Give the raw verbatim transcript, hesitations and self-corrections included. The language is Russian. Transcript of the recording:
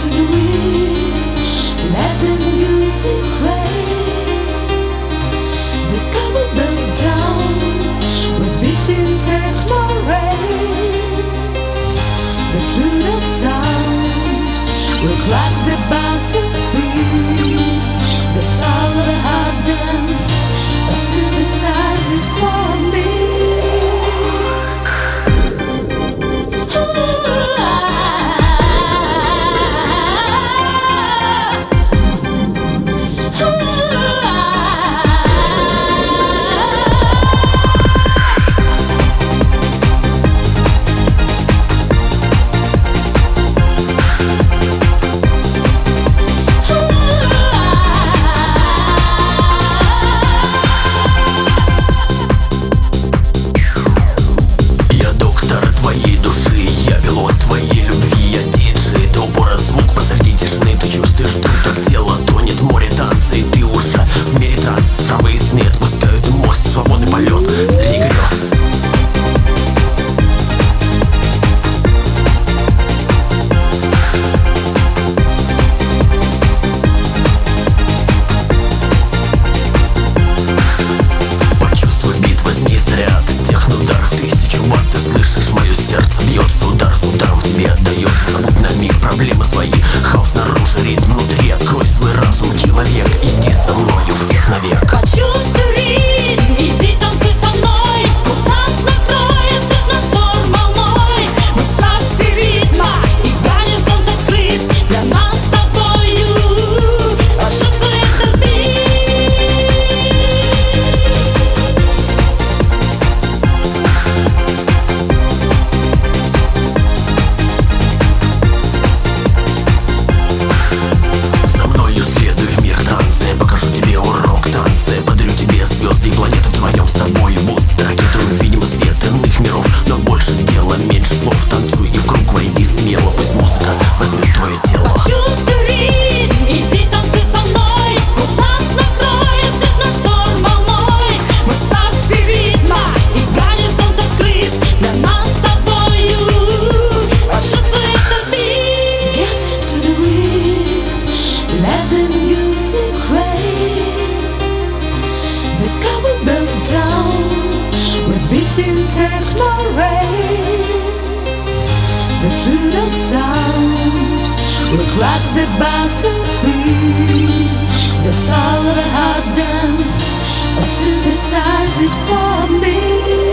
to the wind, let the music play. The sky will burst down with beating techno rain. The flute of sound will clash the bass and free. The sound of a hard dance, a synthesized for me. Проблемы свои, хаос наружу, ритм внутри. Открой свой разум, человек, иди со мною в техновек. Почувствуй ритм, иди танцуй со мной. Пусть нас накроет свет на шторм волной. Мы в царстве ритма, и горизонт открыт для нас с тобою. Почувствуй этот бит. Покажу тебе урок танца, подарю тебе звезды и планеты вдвоем с тобой. Будто ракеты, увидим свет иных миров. Но больше дела, меньше слов. Танцуй и в круг войди смело. Пусть музыка возьмет твое тело. Почувствуй ритм, иди танцуй со мной. Пусть нас накроет свет на шторм волной. Мы в царстве ритма, и горизонт открыт для нас с тобою. Почувствуй этот бит. Get into the rhythm, let the music play. The sky will burst down with beating techno rain. The flute of sound will clash the bass and free. The sound of a hard dance, a synthesized it for me.